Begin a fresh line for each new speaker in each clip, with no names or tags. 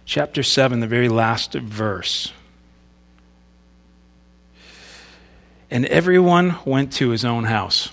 chapter 7, the very last verse. And everyone went to his own house.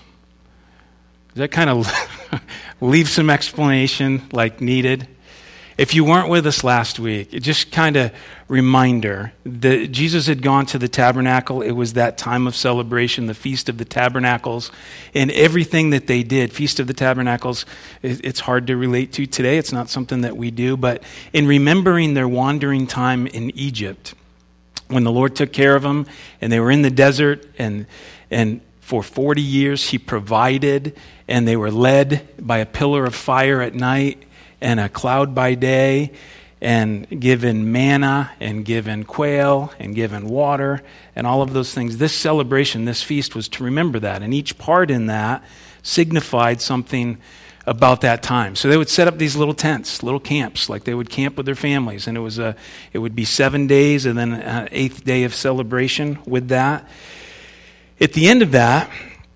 Does that kind of leave some explanation like needed? If you weren't with us last week, it just kind of reminder that Jesus had gone to the tabernacle. It was that time of celebration, the Feast of the Tabernacles, and everything that they did. Feast of the Tabernacles, it's hard to relate to today. It's not something that we do, but in remembering their wandering time in Egypt, when the Lord took care of them and they were in the desert and for 40 years he provided, and they were led by a pillar of fire at night and a cloud by day, and given manna and given quail and given water and all of those things. This celebration, this feast was to remember that, and each part in that signified something about that time. So they would set up these little tents, little camps, like they would camp with their families, and it would be 7 days and then an 8th day of celebration with that. At the end of that,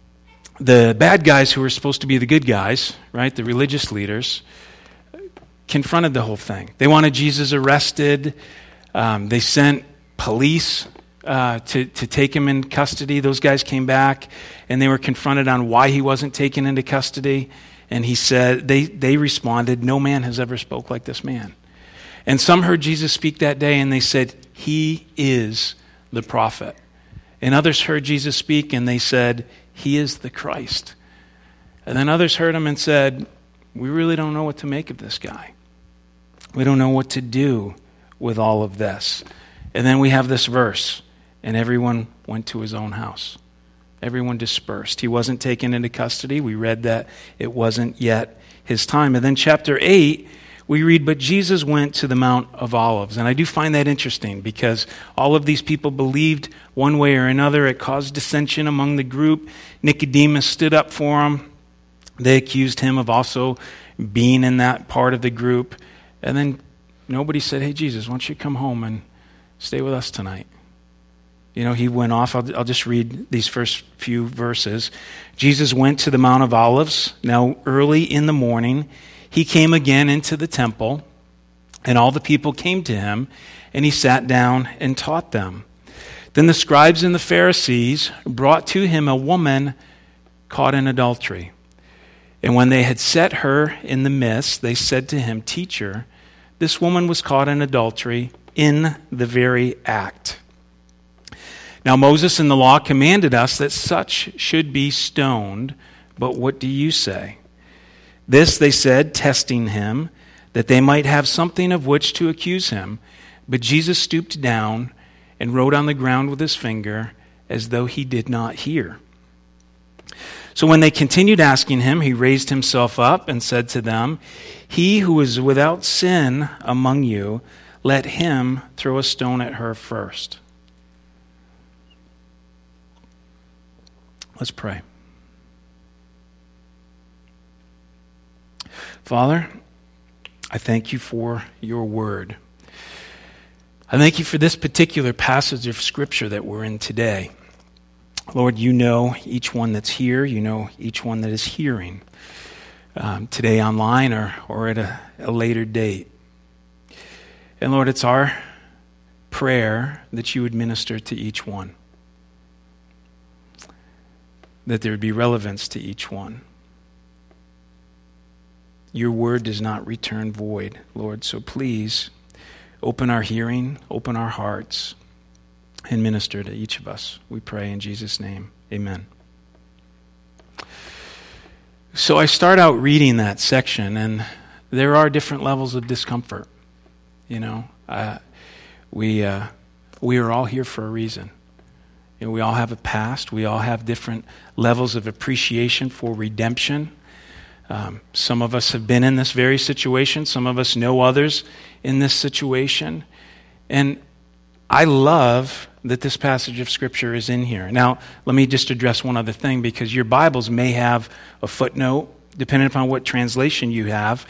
the bad guys who were supposed to be the good guys, right, the religious leaders, confronted the whole thing. They wanted Jesus arrested. They sent police to take him in custody. Those guys came back, and they were confronted on why he wasn't taken into custody. And he said, they responded, "No man has ever spoke like this man." And some heard Jesus speak that day, and they said, "He is the prophet." And others heard Jesus speak, and they said, "He is the Christ." And then others heard him and said, "We really don't know what to make of this guy. We don't know what to do with all of this." And then we have this verse, and everyone went to his own house. Everyone dispersed. He wasn't taken into custody. We read that it wasn't yet his time. And then chapter 8, we read, "But Jesus went to the Mount of Olives." And I do find that interesting because all of these people believed one way or another. It caused dissension among the group. Nicodemus stood up for him. They accused him of also being in that part of the group. And then nobody said, "Hey, Jesus, why don't you come home and stay with us tonight?" You know, he went off. I'll just read these first few verses. Jesus went to the Mount of Olives. Now, early in the morning, he came again into the temple, and all the people came to him, and he sat down and taught them. Then the scribes and the Pharisees brought to him a woman caught in adultery. And when they had set her in the midst, they said to him, "Teacher, this woman was caught in adultery in the very act. Now Moses in the law commanded us that such should be stoned, but what do you say?" This they said, testing him, that they might have something of which to accuse him. But Jesus stooped down and wrote on the ground with his finger, as though he did not hear. So when they continued asking him, he raised himself up and said to them, "He who is without sin among you, let him throw a stone at her first." Let's pray. Father, I thank you for your word. I thank you for this particular passage of Scripture that we're in today. Lord, you know each one that's here. You know each one that is hearing today online or at a later date. And Lord, it's our prayer that you would minister to each one, that there would be relevance to each one. Your word does not return void, Lord, so please open our hearing, open our hearts, and minister to each of us. We pray in Jesus' name. Amen. So I start out reading that section, and there are different levels of discomfort. You know, we are all here for a reason. You know, we all have a past. We all have different levels of appreciation for redemption. Some of us have been in this very situation. Some of us know others in this situation. And I love that this passage of Scripture is in here. Now, let me just address one other thing, because your Bibles may have a footnote, depending upon what translation you have.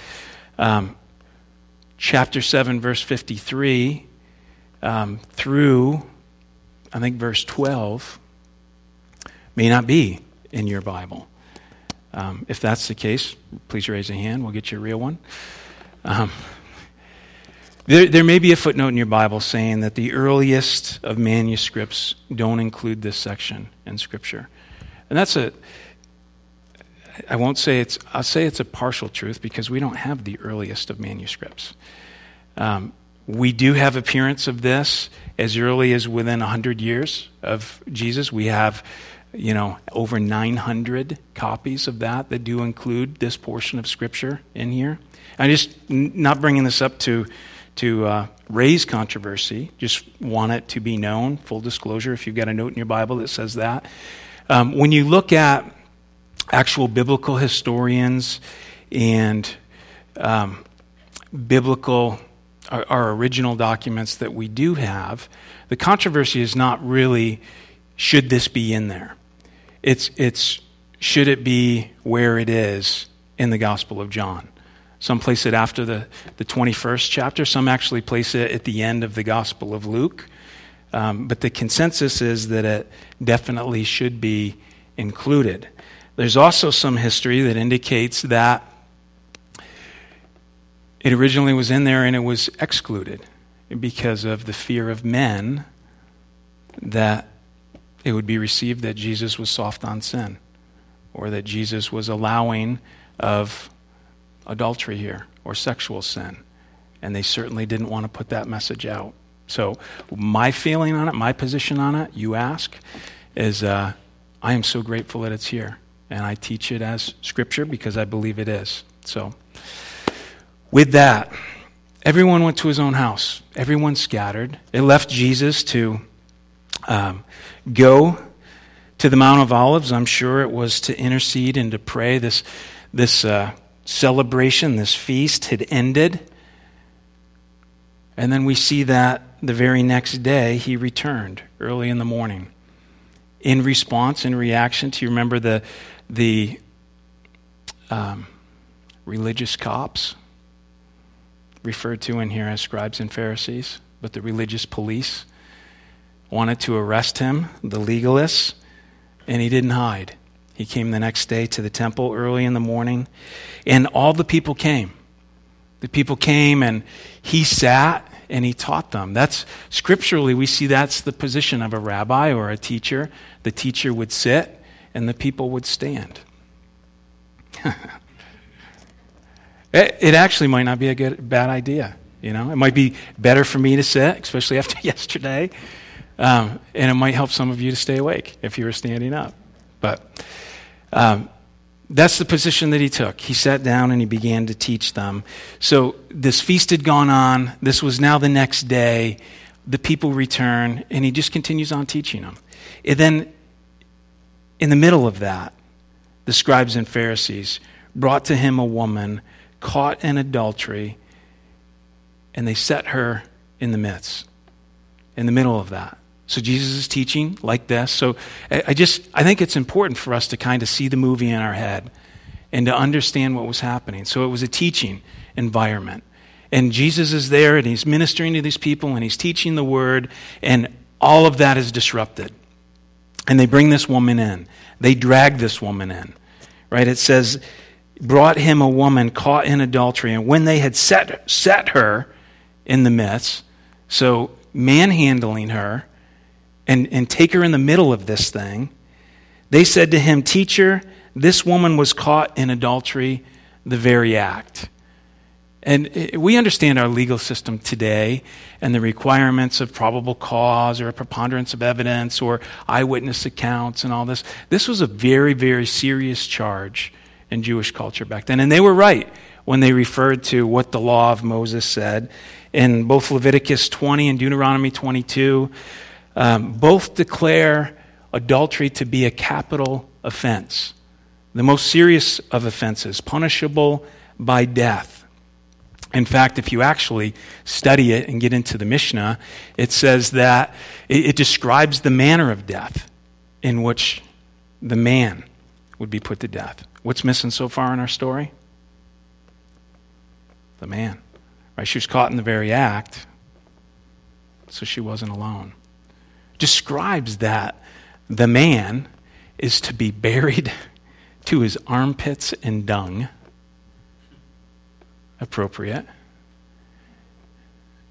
Chapter 7, verse 53 through, I think, verse 12 may not be in your Bible. If that's the case, please raise a hand. We'll get you a real one. There may be a footnote in your Bible saying that the earliest of manuscripts don't include this section in Scripture. And I'll say it's a partial truth because we don't have the earliest of manuscripts. We do have appearance of this as early as within 100 years of Jesus. We have, over 900 copies of that do include this portion of Scripture in here. I'm just not bringing this up to raise controversy, just want it to be known, full disclosure, if you've got a note in your Bible that says that. When you look at actual biblical historians and biblical, our original documents that we do have, the controversy is not really, should this be in there? It's should it be where it is in the Gospel of John? Some place it after the 21st chapter. Some actually place it at the end of the Gospel of Luke. But the consensus is that it definitely should be included. There's also some history that indicates that it originally was in there and it was excluded because of the fear of men that it would be received that Jesus was soft on sin or that Jesus was allowing of adultery here or sexual sin. And they certainly didn't want to put that message out. So my feeling on it, my position on it, you ask, is I am so grateful that it's here. And I teach it as Scripture because I believe it is. So with that, everyone went to his own house. Everyone scattered. It left Jesus to go to the Mount of Olives. I'm sure it was to intercede and to pray. This celebration, this feast had ended. And then we see that the very next day he returned early in the morning. In response, in reaction to, you remember the religious cops, referred to in here as scribes and Pharisees, but the religious police wanted to arrest him, the legalists, and he didn't hide. He came the next day to the temple early in the morning, and all the people came. The people came, and he sat, and he taught them. That's scripturally, we see that's the position of a rabbi or a teacher. The teacher would sit, and the people would stand. It actually might not be a bad idea. It might be better for me to sit, especially after yesterday, and it might help some of you to stay awake if you were standing up. But that's the position that he took. He sat down and he began to teach them. So this feast had gone on. This was now the next day. The people return, and he just continues on teaching them. And then, in the middle of that, the scribes and Pharisees brought to him a woman caught in adultery, and they set her in the midst, in the middle of that. So Jesus is teaching like this. So I think it's important for us to kind of see the movie in our head and to understand what was happening. So it was a teaching environment. And Jesus is there, and he's ministering to these people, and he's teaching the word, and all of that is disrupted. And they bring this woman in. They drag this woman in. Right? It says, brought him a woman caught in adultery. And when they had set her in the midst, so manhandling her, and take her in the middle of this thing, they said to him, "Teacher, this woman was caught in adultery, the very act." And we understand our legal system today and the requirements of probable cause or a preponderance of evidence or eyewitness accounts and all this. This was a very, very serious charge in Jewish culture back then. And they were right when they referred to what the law of Moses said. In both Leviticus 20 and Deuteronomy 22, both declare adultery to be a capital offense, the most serious of offenses, punishable by death. In fact, if you actually study it and get into the Mishnah, it says that it describes the manner of death in which the man would be put to death. What's missing so far in our story? The man. Right? She was caught in the very act, so she wasn't alone. Describes that the man is to be buried to his armpits in dung. Appropriate.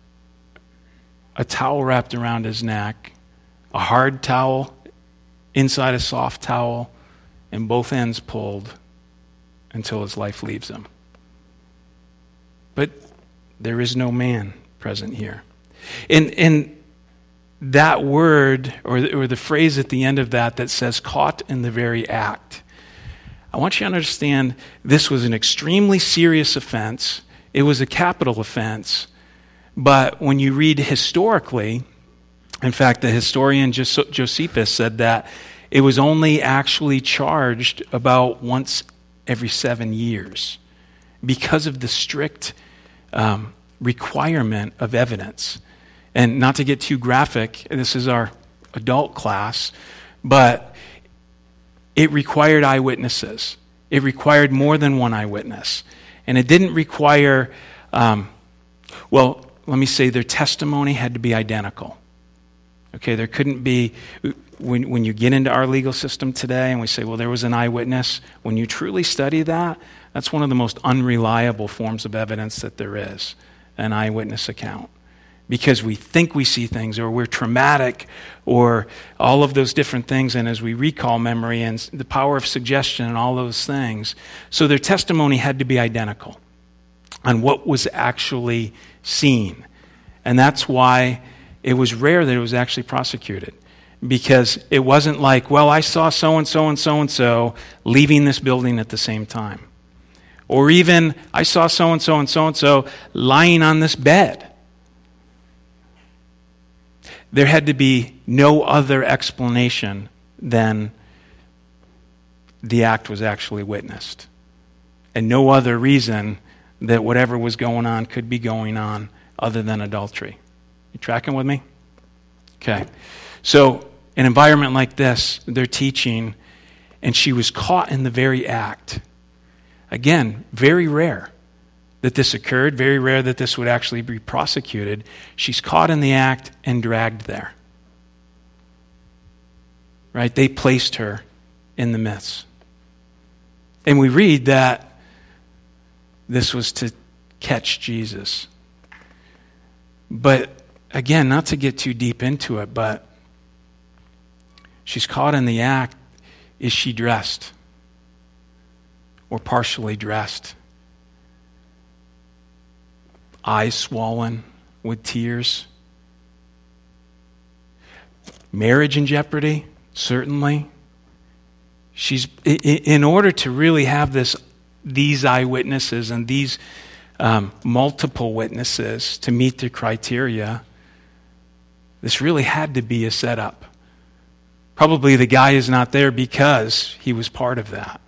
a towel wrapped around his neck, a hard towel inside a soft towel, and both ends pulled until his life leaves him. But there is no man present here. And that word, or the phrase at the end of that says, caught in the very act. I want you to understand this was an extremely serious offense. It was a capital offense. But when you read historically, in fact, the historian Josephus said that it was only actually charged about once every 7 years because of the strict requirement of evidence. And not to get too graphic, this is our adult class, but it required eyewitnesses. It required more than one eyewitness. And it didn't require, let me say their testimony had to be identical. Okay, there couldn't be, when you get into our legal system today and we say, well, there was an eyewitness, when you truly study that, that's one of the most unreliable forms of evidence that there is, an eyewitness account. Because we think we see things, or we're traumatic, or all of those different things, and as we recall memory and the power of suggestion and all those things. So their testimony had to be identical on what was actually seen. And that's why it was rare that it was actually prosecuted. Because it wasn't like, well, I saw so-and-so and so-and-so leaving this building at the same time. Or even, I saw so-and-so and so-and-so lying on this bed. There had to be no other explanation than the act was actually witnessed. And no other reason that whatever was going on could be going on other than adultery. You tracking with me? Okay. So, an environment like this, they're teaching, and she was caught in the very act. Again, very rare that this occurred, very rare that this would actually be prosecuted. She's caught in the act and dragged there. Right? They placed her in the midst. And we read that this was to catch Jesus. But again, not to get too deep into it, but she's caught in the act. Is she dressed? Or partially dressed? Eyes swollen with tears? Marriage in jeopardy? Certainly. She's in order to really have these eyewitnesses and these multiple witnesses to meet the criteria, this really had to be a setup. Probably the guy is not there because he was part of that.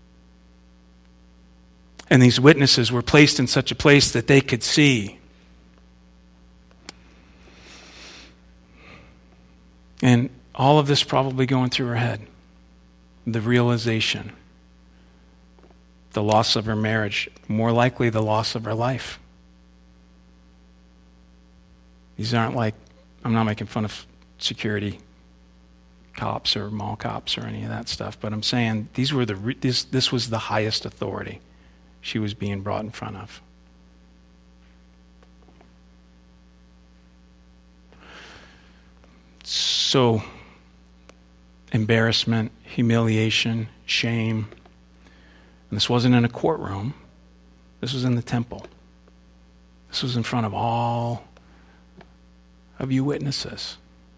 And these witnesses were placed in such a place that they could see. And all of this probably going through her head. The realization. The loss of her marriage. More likely the loss of her life. These aren't like, I'm not making fun of security cops or mall cops or any of that stuff, but I'm saying these were this was the highest authority she was being brought in front of. So, embarrassment, humiliation, shame. And this wasn't in a courtroom. This was in the temple. This was in front of all of you witnesses.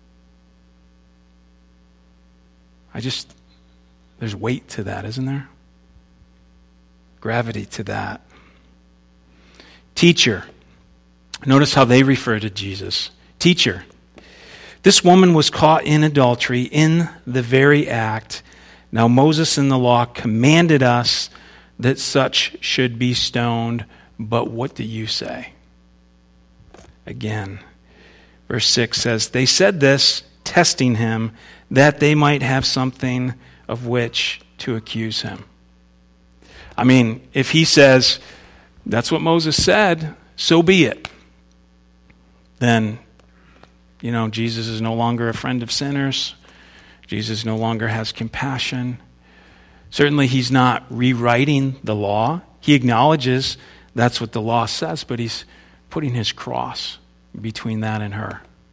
There's weight to that, isn't there? Gravity to that. Teacher. Notice how they refer to Jesus. Teacher. This woman was caught in adultery in the very act. Now Moses in the law commanded us that such should be stoned. But what do you say? Again, verse 6 says, they said this, testing him, that they might have something of which to accuse him. I mean, if he says, that's what Moses said, so be it. Then, Jesus is no longer a friend of sinners. Jesus no longer has compassion. Certainly he's not rewriting the law. He acknowledges that's what the law says, but he's putting his cross between that and her.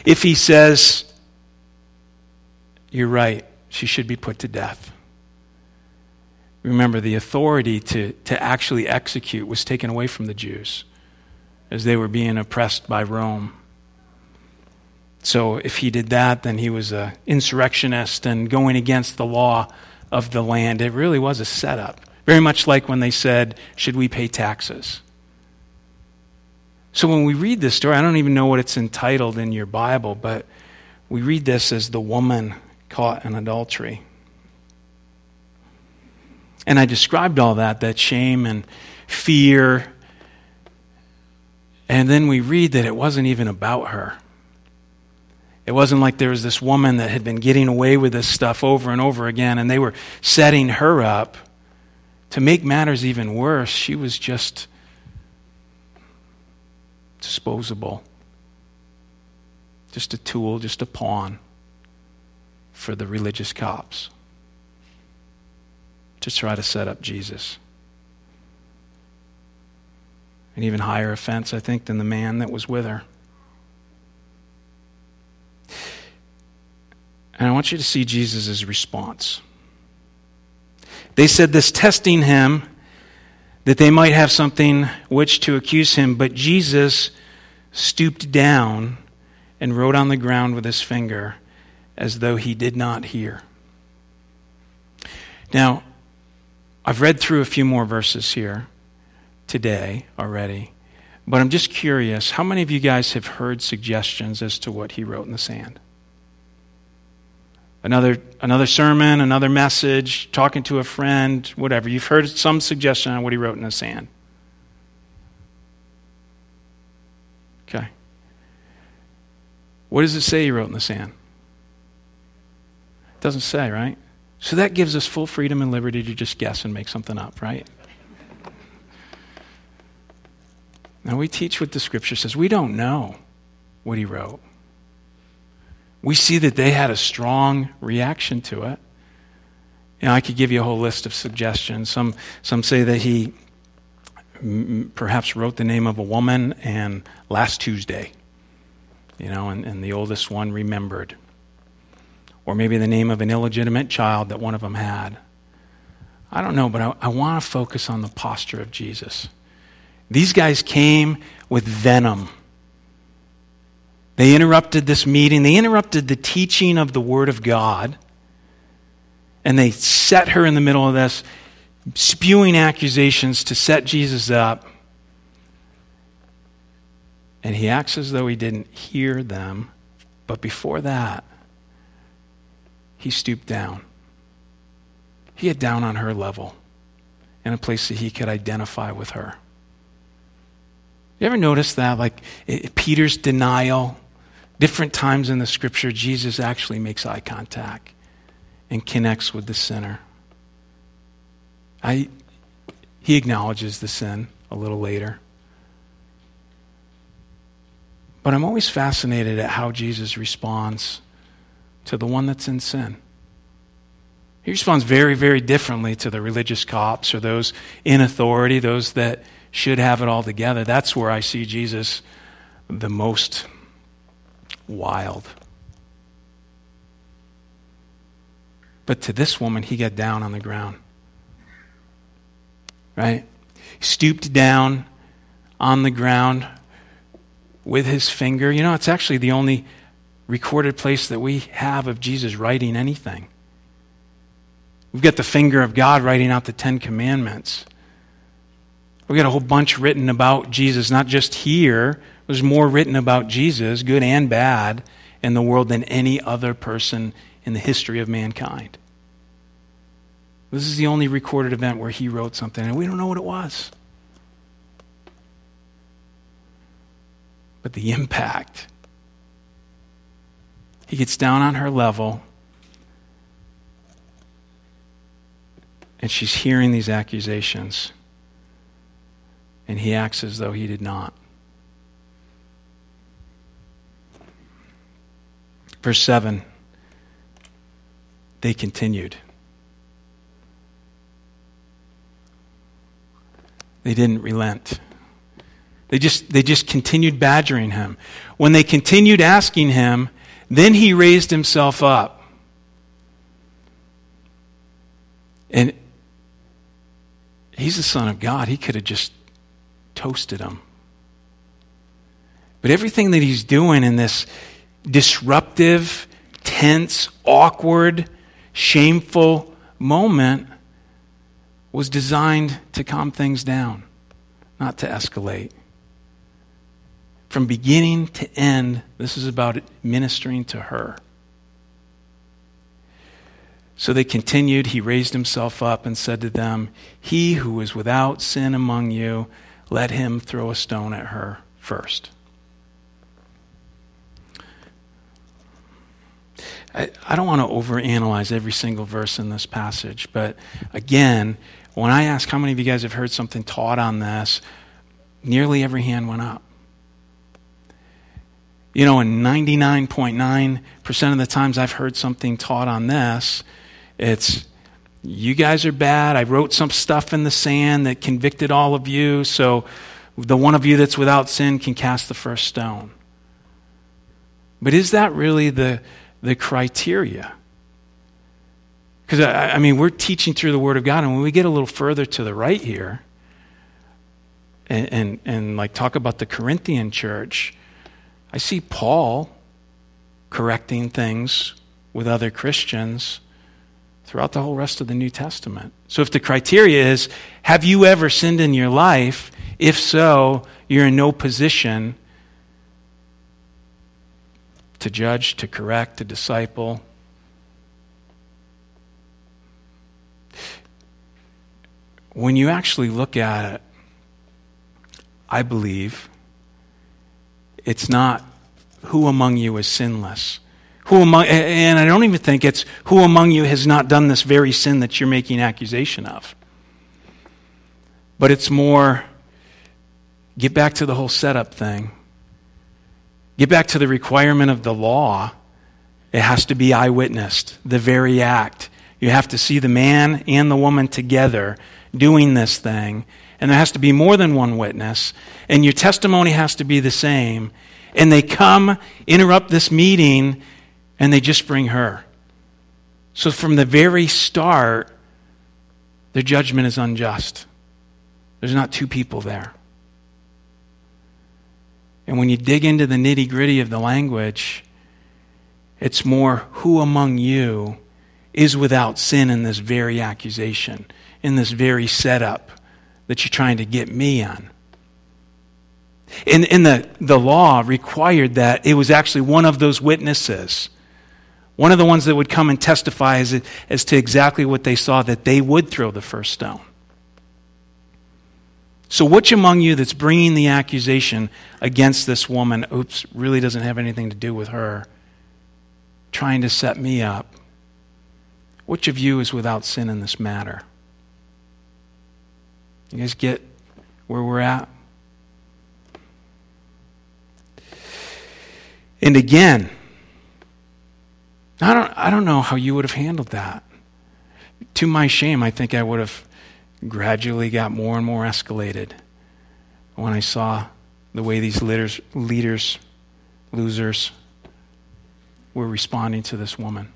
if he says, you're right, she should be put to death. Remember, the authority to actually execute was taken away from the Jews as they were being oppressed by Rome. So if he did that, then he was an insurrectionist and going against the law of the land. It really was a setup. Very much like when they said, should we pay taxes? So when we read this story, I don't even know what it's entitled in your Bible, but we read this as the woman caught in adultery. And I described all that shame and fear. And then we read that it wasn't even about her. It wasn't like there was this woman that had been getting away with this stuff over and over again, and they were setting her up. To make matters even worse, she was just disposable. Just a tool, just a pawn for the religious cops to try to set up Jesus. An even higher offense, I think, than the man that was with her. And I want you to see Jesus' response. They said this, testing him, that they might have something which to accuse him. But Jesus stooped down and wrote on the ground with his finger, as though he did not hear. Now, I've read through a few more verses here today already, but I'm just curious, how many of you guys have heard suggestions as to what he wrote in the sand? Another sermon, another message, talking to a friend, whatever. You've heard some suggestion on what he wrote in the sand. Okay. What does it say he wrote in the sand? It doesn't say, right? So that gives us full freedom and liberty to just guess and make something up, right? Now we teach what the Scripture says. We don't know what he wrote. We see that they had a strong reaction to it. You know, I could give you a whole list of suggestions. Some say that he perhaps wrote the name of a woman and last Tuesday, you know, and the oldest one remembered. Or maybe the name of an illegitimate child that one of them had. I don't know, but I want to focus on the posture of Jesus. These guys came with venom. They interrupted this meeting. They interrupted the teaching of the Word of God. And they set her in the middle of this, spewing accusations to set Jesus up. And he acts as though he didn't hear them. But before that, he stooped down. He got down on her level in a place that he could identify with her. You ever notice that? Like Peter's denial, different times in the Scripture, Jesus actually makes eye contact and connects with the sinner. He acknowledges the sin a little later. But I'm always fascinated at how Jesus responds to the one that's in sin. He responds very, very differently to the religious cops or those in authority, those that should have it all together. That's where I see Jesus the most wild. But to this woman, he got down on the ground. Right? He stooped down on the ground with his finger. You know, it's actually the only recorded place that we have of Jesus writing anything. We've got the finger of God writing out the 10 Commandments. We've got a whole bunch written about Jesus, not just here. There's more written about Jesus, good and bad, in the world than any other person in the history of mankind. This is the only recorded event where he wrote something, and we don't know what it was. But the impact. He gets down on her level, and she's hearing these accusations, and he acts as though he did not. Verse 7, they continued. They didn't relent. They just continued badgering him. When they continued asking him, then he raised himself up. And he's the Son of God. He could have just toasted them. But everything that he's doing in this disruptive, tense, awkward, shameful moment was designed to calm things down, not to escalate. From beginning to end, this is about ministering to her. So they continued. He raised himself up and said to them, "He who is without sin among you, let him throw a stone at her first." I don't want to overanalyze every single verse in this passage, but again, when I ask how many of you guys have heard something taught on this, nearly every hand went up. You know, and 99.9% of the times I've heard something taught on this, it's, you guys are bad. I wrote some stuff in the sand that convicted all of you, so the one of you that's without sin can cast the first stone. But is that really the criteria? Because, I mean, we're teaching through the Word of God, and when we get a little further to the right here, and like talk about the Corinthian church, I see Paul correcting things with other Christians throughout the whole rest of the New Testament. So if the criteria is, have you ever sinned in your life? If so, you're in no position to judge, to correct, to disciple. When you actually look at it, I believe it's not who among you is sinless. And I don't even think it's who among you has not done this very sin that you're making accusation of. But it's more, get back to the whole setup thing. Get back to the requirement of the law. It has to be eyewitnessed, the very act. You have to see the man and the woman together doing this thing. And there has to be more than one witness. And your testimony has to be the same. And they come, interrupt this meeting, and they just bring her. So from the very start, their judgment is unjust. There's not two people there. And when you dig into the nitty-gritty of the language, it's more who among you is without sin in this very accusation, in this very setup that you're trying to get me on. And the law required that it was actually one of those witnesses, one of the ones that would come and testify as to exactly what they saw, that they would throw the first stone. So which among you that's bringing the accusation against this woman, really doesn't have anything to do with her, trying to set me up, which of you is without sin in this matter? You guys get where we're at? And again, I don't know how you would have handled that. To my shame, I think I would have gradually got more and more escalated when I saw the way these losers, were responding to this woman.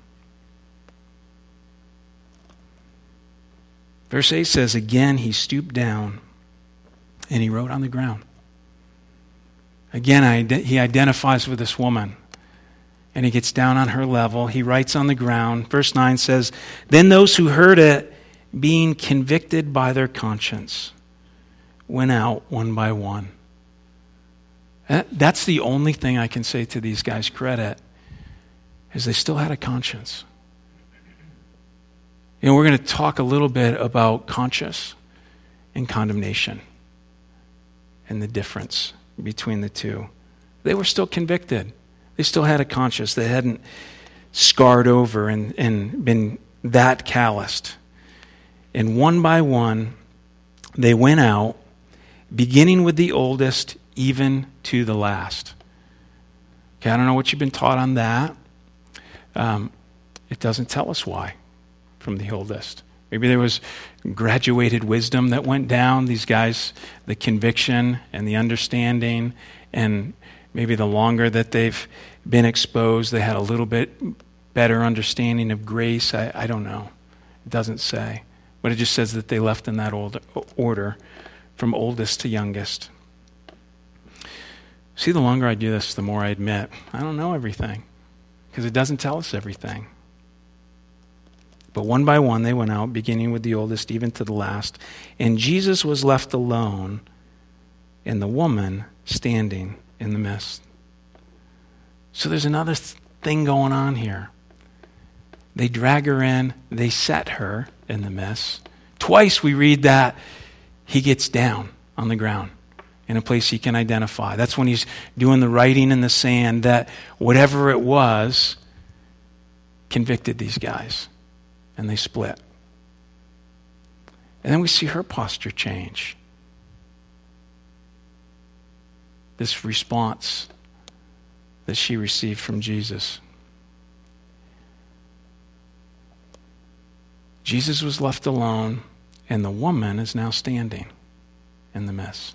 Verse 8 says, again, he stooped down and he wrote on the ground. Again, he identifies with this woman. And he gets down on her level. He writes on the ground. Verse 9 says, then those who heard it, being convicted by their conscience, went out one by one. That's the only thing I can say to these guys' credit, is they still had a conscience. You know, we're going to talk a little bit about conscience and condemnation and the difference between the two. They were still convicted. They still had a conscience. They hadn't scarred over and been that calloused. And one by one, they went out, beginning with the oldest, even to the last. Okay, I don't know what you've been taught on that. It doesn't tell us why, from the oldest. Maybe there was graduated wisdom that went down. These guys, the conviction and the understanding, and maybe the longer that they've been exposed, they had a little bit better understanding of grace. I don't know. It doesn't say. But it just says that they left in that order, from oldest to youngest. See, the longer I do this, the more I admit, I don't know everything, because it doesn't tell us everything. But one by one they went out, beginning with the oldest, even to the last. And Jesus was left alone, and the woman standing in the midst. So there's another thing going on here. They drag her in, they set her in the midst. Twice we read that he gets down on the ground in a place he can identify. That's when he's doing the writing in the sand, that whatever it was convicted these guys. And they split. And then we see her posture change. This response that she received from Jesus. Jesus was left alone, and the woman is now standing in the midst.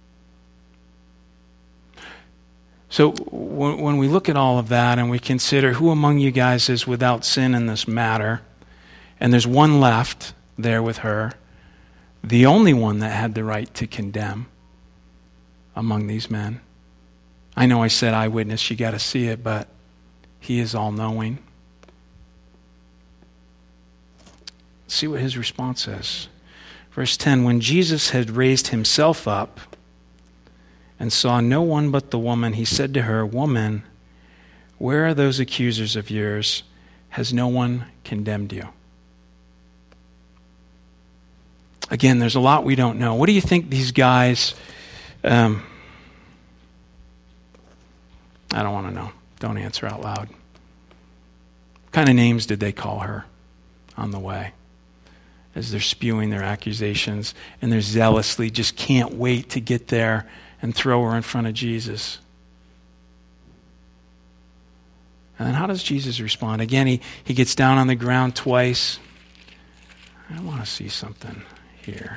So when we look at all of that and we consider who among you guys is without sin in this matter, and there's one left there with her, the only one that had the right to condemn among these men. I know I said eyewitness, you got to see it, but he is all-knowing. See what his response is. Verse 10, when Jesus had raised himself up and saw no one but the woman, he said to her, "Woman, where are those accusers of yours? Has no one condemned you?" Again, there's a lot we don't know. What do you think these guys... I don't want to know. Don't answer out loud. What kind of names did they call her on the way as they're spewing their accusations and they're zealously just can't wait to get there and throw her in front of Jesus? And then how does Jesus respond? Again, he gets down on the ground twice. I want to see something here.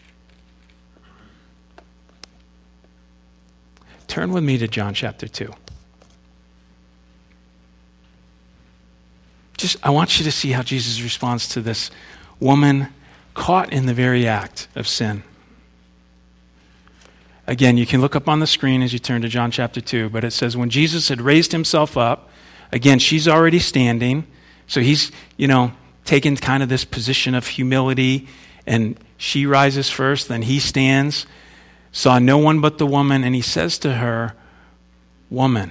Turn with me to John chapter 2. I want you to see how Jesus responds to this woman caught in the very act of sin. Again, you can look up on the screen as you turn to John chapter 2, but it says, when Jesus had raised himself up, again, she's already standing, so he's, taken kind of this position of humility, and she rises first, then he stands, saw no one but the woman, and he says to her, "Woman."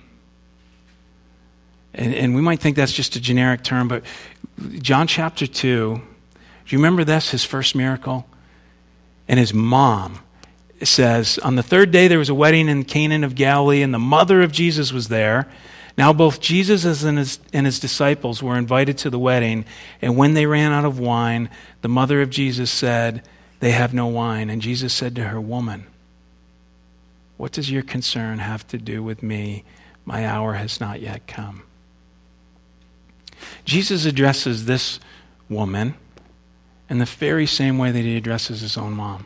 And we might think that's just a generic term, but John chapter 2, do you remember this, his first miracle? And his mom says, on the third day there was a wedding in Cana of Galilee, and the mother of Jesus was there. Now both Jesus and his disciples were invited to the wedding, and when they ran out of wine, the mother of Jesus said, "They have no wine." And Jesus said to her, "Woman, what does your concern have to do with me? My hour has not yet come." Jesus addresses this woman in the very same way that he addresses his own mom.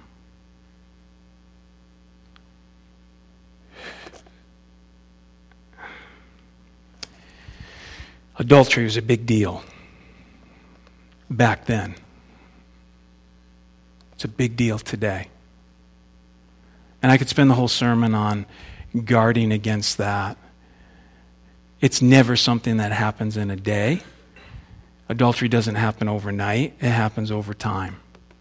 Adultery was a big deal back then. It's a big deal today. And I could spend the whole sermon on guarding against that. It's never something that happens in a day. Adultery doesn't happen overnight. It happens over time.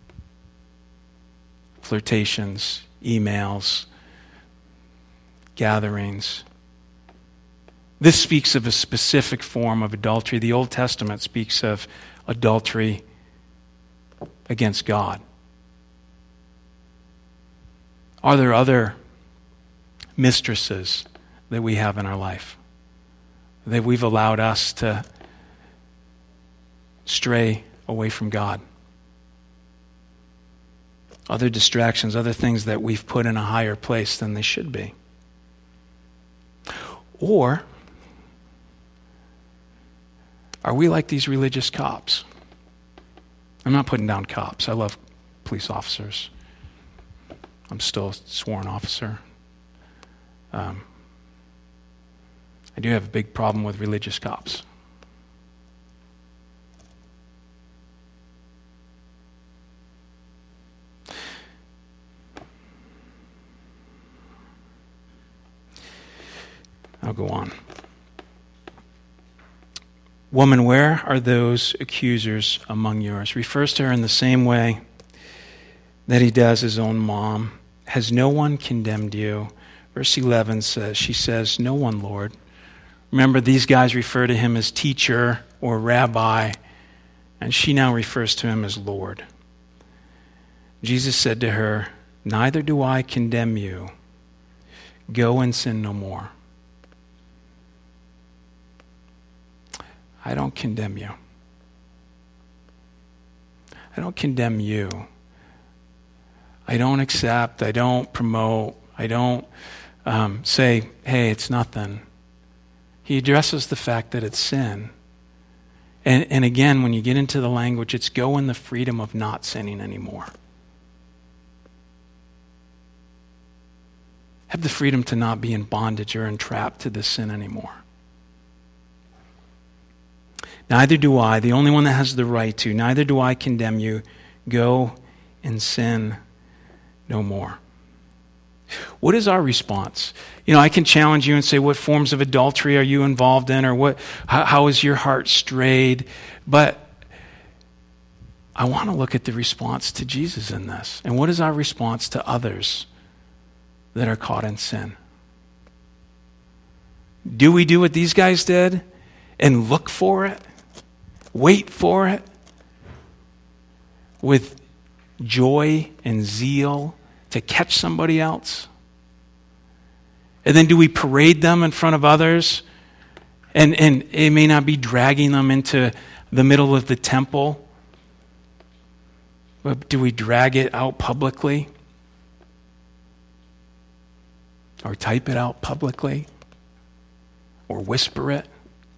Flirtations, emails, gatherings. This speaks of a specific form of adultery. The Old Testament speaks of adultery against God. Are there other mistresses that we have in our life that we've allowed us to stray away from God? Other distractions, other things that we've put in a higher place than they should be? Or are we like these religious cops I'm not putting down cops. I love police officers. I'm still a sworn officer. I do have a big problem with religious cops. I'll go on. Woman, where are those accusers among yours? Refers to her in the same way that he does his own mom. Has no one condemned you? Verse 11 says, she says, no one, Lord. Remember, these guys refer to him as teacher or rabbi, and she now refers to him as Lord. Jesus said to her, neither do I condemn you. Go and sin no more. I don't condemn you. I don't condemn you. I don't accept. I don't promote. I don't say, hey, it's nothing. He addresses the fact that it's sin. And again, when you get into the language, it's go in the freedom of not sinning anymore. Have the freedom to not be in bondage or entrapped to this sin anymore. Neither do I, the only one that has the right to, neither do I condemn you. Go and sin no more. What is our response? I can challenge you and say, what forms of adultery are you involved in? Or how is your heart strayed? But I want to look at the response to Jesus in this. And what is our response to others that are caught in sin? Do we do what these guys did and look for it? Wait for it with joy and zeal to catch somebody else? And then do we parade them in front of others? And it may not be dragging them into the middle of the temple, but do we drag it out publicly? Or type it out publicly? Or whisper it?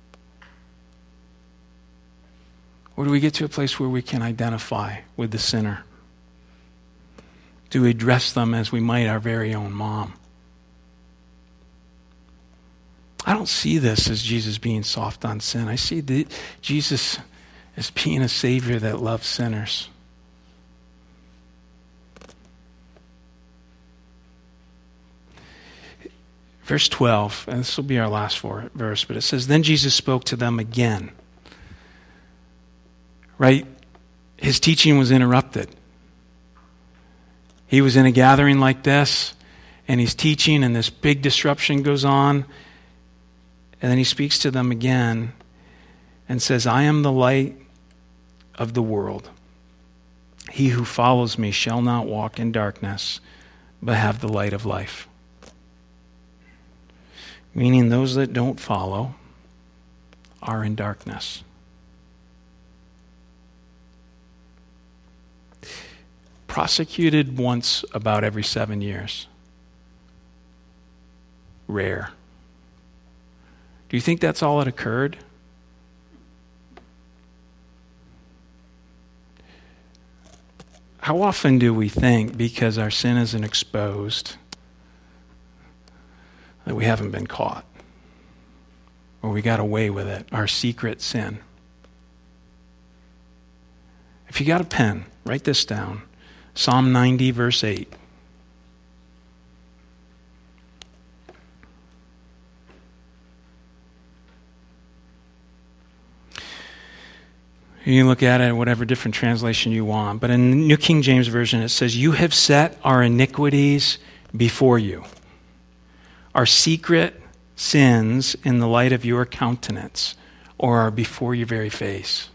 Or do we get to a place where we can identify with the sinner? Do we address them as we might our very own mom? I don't see this as Jesus being soft on sin. I see Jesus as being a Savior that loves sinners. Verse 12, and this will be our last verse, but it says, then Jesus spoke to them again. Right? His teaching was interrupted. He was in a gathering like this, and he's teaching, and this big disruption goes on. And then he speaks to them again and says, I am the light of the world. He who follows me shall not walk in darkness, but have the light of life. Meaning those that don't follow are in darkness. Prosecuted once about every 7 years. Rare. Do you think that's all that occurred? How often do we think because our sin isn't exposed that we haven't been caught? Or we got away with it, our secret sin? If you got a pen, write this down. Psalm 90, verse 8. You can look at it, whatever different translation you want. But in the New King James Version, it says, you have set our iniquities before you, our secret sins in the light of your countenance, or are before your very face.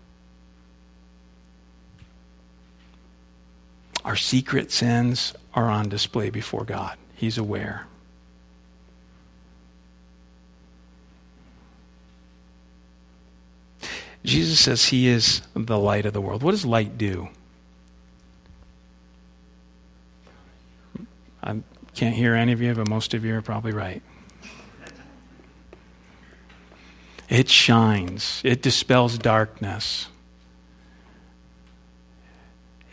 Our secret sins are on display before God. He's aware. Jesus says he is the light of the world. What does light do? I can't hear any of you, but most of you are probably right. It shines. It dispels darkness.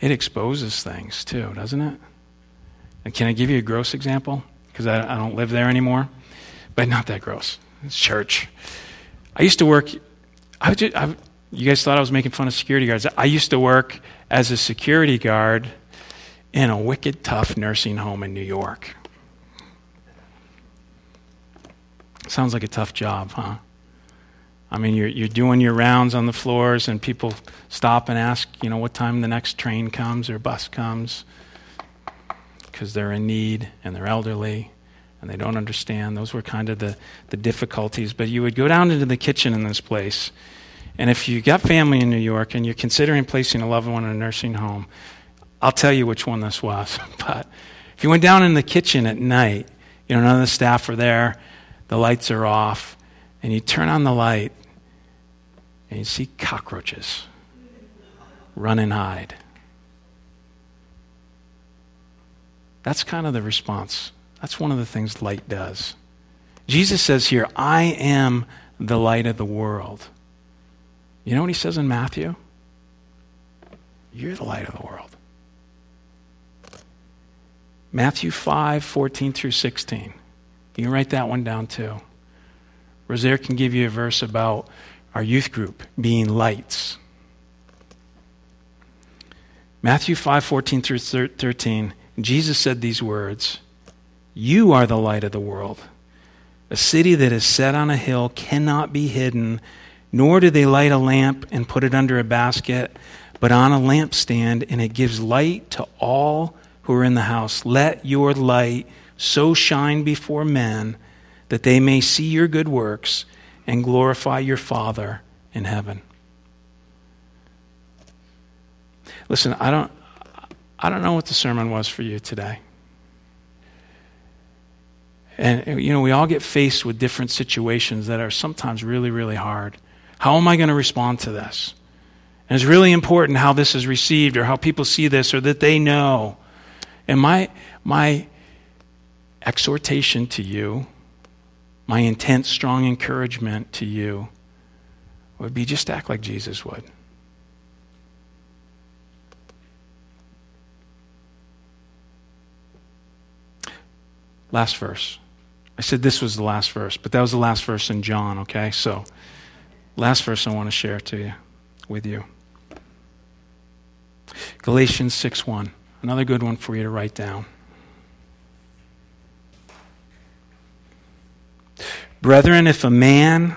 it exposes things too, doesn't it? And can I give you a gross example? Because I don't live there anymore. But not that gross. It's church. I used to work, you guys thought I was making fun of security guards. I used to work as a security guard in a wicked tough nursing home in New York. Sounds like a tough job, huh? I mean, you're doing your rounds on the floors, and people stop and ask, what time the next train comes or bus comes, because they're in need and they're elderly and they don't understand. Those were kind of the difficulties. But you would go down into the kitchen in this place, and if you got family in New York and you're considering placing a loved one in a nursing home, I'll tell you which one this was. But if you went down in the kitchen at night, none of the staff are there, the lights are off, and you turn on the light, and you see cockroaches run and hide. That's kind of the response. That's one of the things light does. Jesus says here, I am the light of the world. You know what he says in Matthew? You're the light of the world. Matthew 5:14 through 16. You can write that one down too. Rosaire can give you a verse about our youth group being lights. Matthew 5:14 through 13, Jesus said these words, you are the light of the world. A city that is set on a hill cannot be hidden, nor do they light a lamp and put it under a basket, but on a lampstand, and it gives light to all who are in the house. Let your light so shine before men that they may see your good works and glorify your Father in heaven. Listen, I don't know what the sermon was for you today. And, we all get faced with different situations that are sometimes really, really hard. How am I going to respond to this? And it's really important how this is received or how people see this or that they know. And my exhortation to you, my intense, strong encouragement to you would be just act like Jesus would. Last verse. I said this was the last verse, but that was the last verse in John, okay? So, last verse I want to share with you. Galatians 6:1. Another good one for you to write down. Brethren, if a man,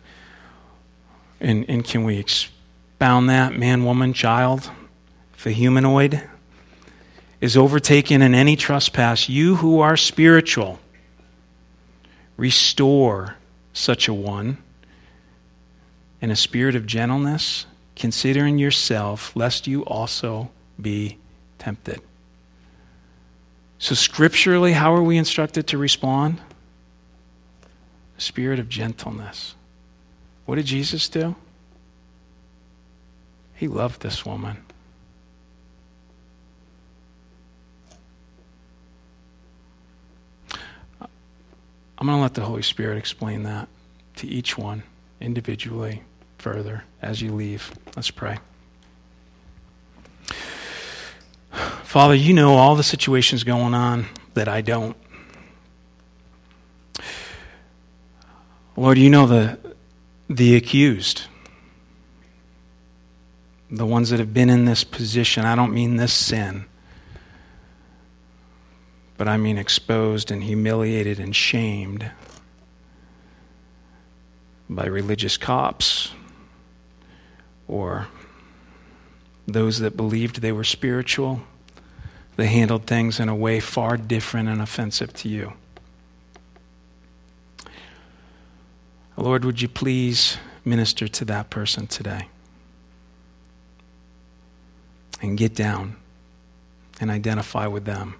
and can we expound that, man, woman, child, if a humanoid is overtaken in any trespass, you who are spiritual, restore such a one in a spirit of gentleness, considering yourself, lest you also be tempted. So scripturally, how are we instructed to respond? A spirit of gentleness. What did Jesus do? He loved this woman. I'm going to let the Holy Spirit explain that to each one individually further as you leave. Let's pray. Father, you know all the situations going on that I don't. Lord, you know the accused, the ones that have been in this position. I don't mean this sin, but I mean exposed and humiliated and shamed by religious cops or those that believed they were spiritual. They handled things in a way far different and offensive to you. Lord, would you please minister to that person today and get down and identify with them.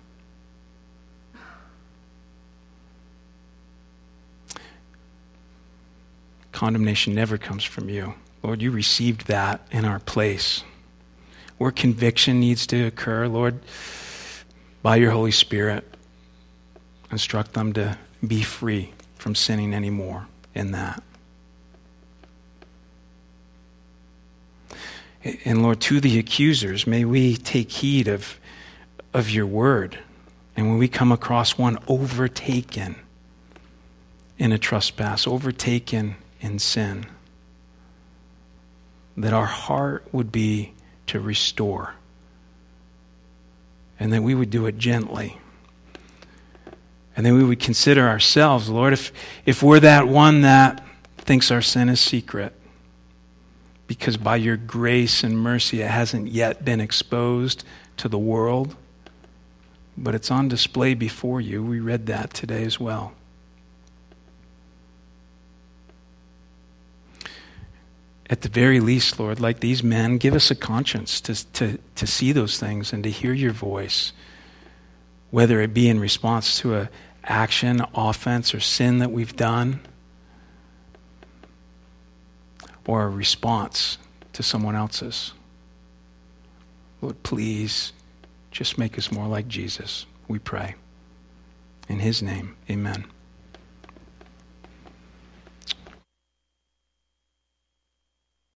Condemnation never comes from you. Lord, you received that in our place. Where conviction needs to occur, Lord, by your Holy Spirit, instruct them to be free from sinning anymore in that. And Lord, to the accusers, may we take heed of your word. And when we come across one overtaken in a trespass, overtaken in sin, that our heart would be to restore, and that we would do it gently. And then we would consider ourselves, Lord, if we're that one that thinks our sin is secret, because by your grace and mercy it hasn't yet been exposed to the world, but it's on display before you. We read that today as well. At the very least, Lord, like these men, give us a conscience to see those things and to hear your voice, whether it be in response to an action, offense, or sin that we've done, or a response to someone else's. Lord, please just make us more like Jesus, we pray. In his name, amen.